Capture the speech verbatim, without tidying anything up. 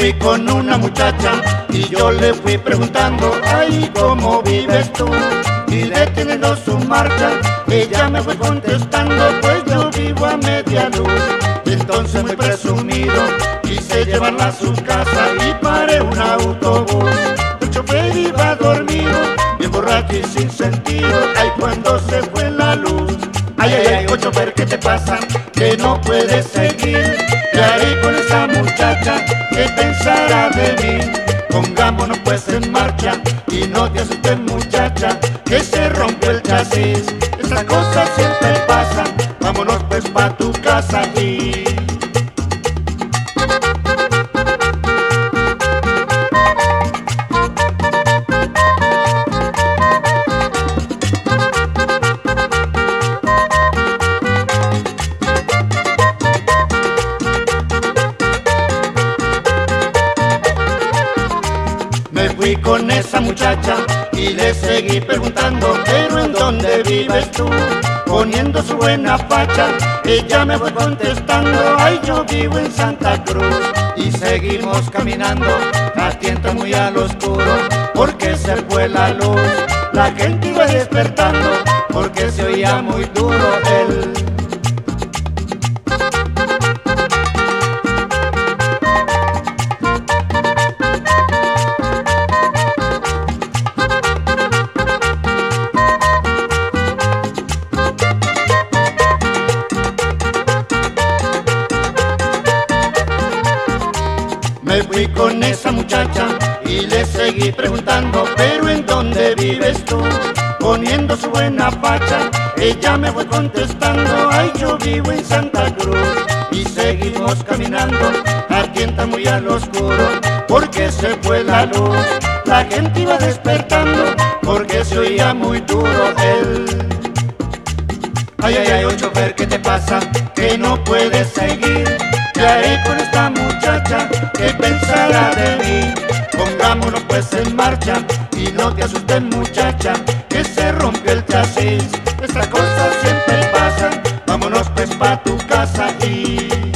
fui con una muchacha y yo le fui preguntando, ay, ¿cómo vives tú? Y deteniendo su marcha, ella me fue contestando, pues yo vivo a media luz. Entonces muy presumido quise llevarla a su casa y paré un autobús. El chofer iba dormido, bien borracho y sin sentido, ay, cuando se fue la luz. Ay, ay, ay, oh, chofer, ¿qué te pasa? Que no puedes seguir. ¿Qué haré con esa muchacha? ¿Qué pensará de mí? Pongámonos pues en marcha y no te asustes, muchacha, que se rompió el chasis. Esas cosas siempre pasan, vámonos pues pa' tu casa y... Me fui con esa muchacha y le seguí preguntando, pero ¿en dónde vives tú? Poniendo su buena facha, ella me fue contestando, ay, yo vivo en Santa Cruz. Y seguimos caminando, a tiento muy al oscuro, porque se fue la luz. La gente iba despertando, porque se oía muy duro el... Me fui con esa muchacha y le seguí preguntando, pero ¿en dónde vives tú? Poniendo su buena facha, ella me fue contestando, ay, yo vivo en Santa Cruz. Y seguimos caminando, a tienta muy al oscuro, porque se fue la luz. La gente iba despertando, porque se oía muy duro el... Ay, ay, ay, oh, chofer, ¿qué te pasa? Que no puedes seguir. ¿Qué haré con esta muchacha? ¿Qué pensará de mí? Pongámonos pues en marcha y no te asustes, muchacha, que se rompió el chasis. Estas cosas siempre pasan, vámonos pues pa' tu casa y...